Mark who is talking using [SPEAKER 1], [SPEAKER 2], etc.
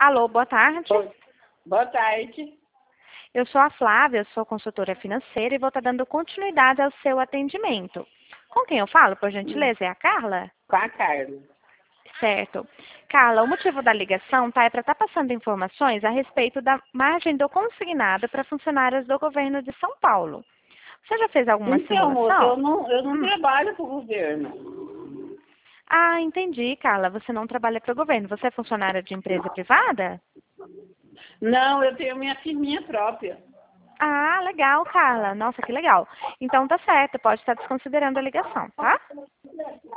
[SPEAKER 1] Alô, boa tarde.
[SPEAKER 2] Oi. Boa tarde.
[SPEAKER 1] Eu sou a Flávia, sou consultora financeira e vou estar dando continuidade ao seu atendimento. Com quem eu falo, por gentileza? É a Carla?
[SPEAKER 2] Com a Carla.
[SPEAKER 1] Certo. Carla, o motivo da ligação é para estar passando informações a respeito da margem do consignado para funcionários do governo de São Paulo. Você já fez alguma
[SPEAKER 2] Então, moça,
[SPEAKER 1] simulação?
[SPEAKER 2] eu não trabalho para o governo.
[SPEAKER 1] Ah, entendi, Carla. Você não trabalha para o governo. Você é funcionária de empresa privada?
[SPEAKER 2] Não, eu tenho minha firminha própria.
[SPEAKER 1] Ah, legal, Carla. Nossa, que legal. Então tá certo, pode estar desconsiderando a ligação, tá?